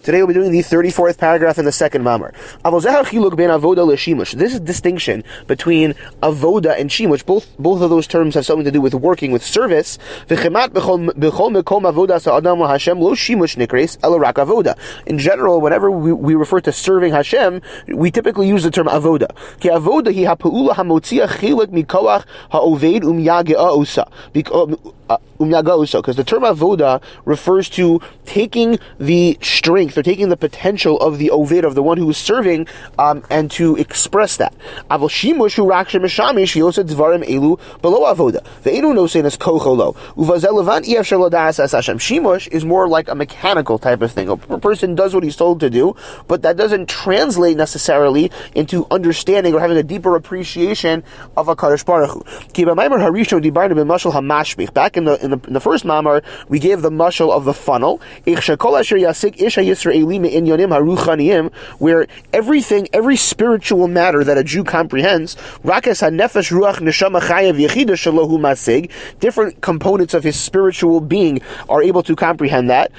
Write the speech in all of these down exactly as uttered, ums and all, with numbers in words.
Today we'll be doing the thirty-fourth paragraph in the second mamar. This is distinction between avoda and shimush. Both both of those terms have something to do with working with service. In general, whenever we, we refer to serving Hashem, we typically use the term avoda. Because the term avoda refers to taking the strength or taking the potential of the oved, of the one who is serving, um, and to express that. Aval shimush hu rak shemishamish yosed dvarim elu below avoda. The enu no saying is kocholo. Uvazel levan ef shel das as Hashem. Shimush is more like a mechanical type of thing. A person does what he's told to do, but that doesn't translate necessarily into understanding or having a deeper appreciation of a Kadosh Baruch Hu. Back in the in the, in the first mamar, we gave the mashal of the funnel, where everything, every spiritual matter that a Jew comprehends, different components of his spiritual being are able to comprehend that.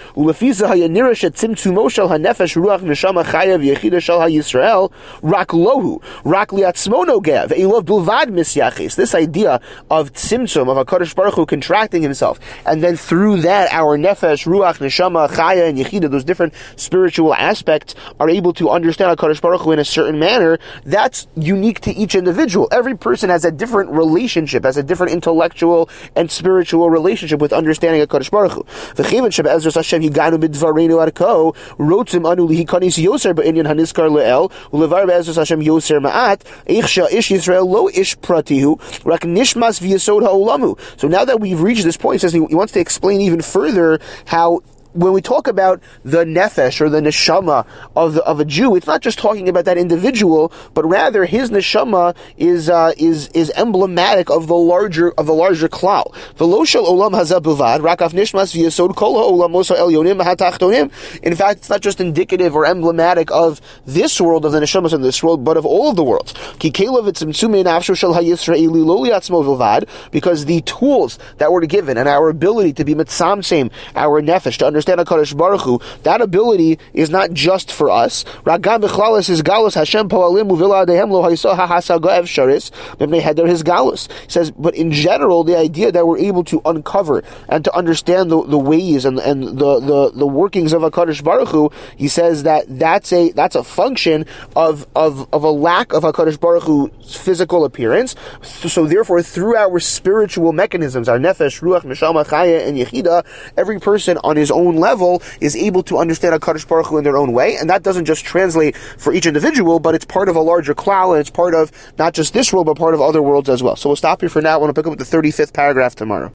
This idea of tzimtzum, of a Kadosh Baruch Hu contracting himself, and then through that our nefesh, ruach, neshama, chaya, and yechida, those different spiritual aspects, are able to understand HaKadosh Baruch Hu in a certain manner. That's unique to each individual. Every person has a different relationship, has a different intellectual and spiritual relationship with understanding HaKadosh Baruch Hu. V'chevet shebe'ezras Hashem higanu b'dvareinu arko, rotzim anu lihikanis yoser ba'inyan haniskar le'el, ulevar be'ezras Hashem yoser ma'at, eich shel ish Yisrael lo ish pratihu, rak nishmas v'yesod ha'olamu. So now that we've reached this point, he says he wants to explain even further how when we talk about the nefesh or the neshama of the, of a Jew, it's not just talking about that individual, but rather his neshama is uh, is is emblematic of the larger of the larger klal. V'lo shel olam hazeh bilvad, rak af nishmas v'yesod kol ha'olamos ha'elyonim ha'tachtonim. In fact, it's not just indicative or emblematic of this world, of the neshamas in this world, but of all of the worlds. Ki kelev etzimtzumei nafsho shel ha'yisraeli lo liatzmo bilvad, because the tools that were given and our ability to be mitzamtzem, our nefesh, to understand understand HaKadosh Baruch Hu, that ability is not just for us. Ragam b'chlalis his galus Hashem po'alim uviladehem lo ha'isa ha'hasaga evsharis b'mnei heder his galus. He says, but in general, the idea that we're able to uncover and to understand the, the ways and and the, the, the workings of HaKadosh Baruch Hu, he says that that's a that's a function of of of a lack of HaKadosh Baruch Hu's physical appearance. So, so therefore, through our spiritual mechanisms, our nefesh, ruach, neshama, chaya, and yechida, every person on his own level is able to understand HaKadosh Baruch Hu in their own way, and that doesn't just translate for each individual, but it's part of a larger klal, and it's part of not just this world, but part of other worlds as well. So we'll stop here for now. I want to pick up with the thirty-fifth paragraph tomorrow.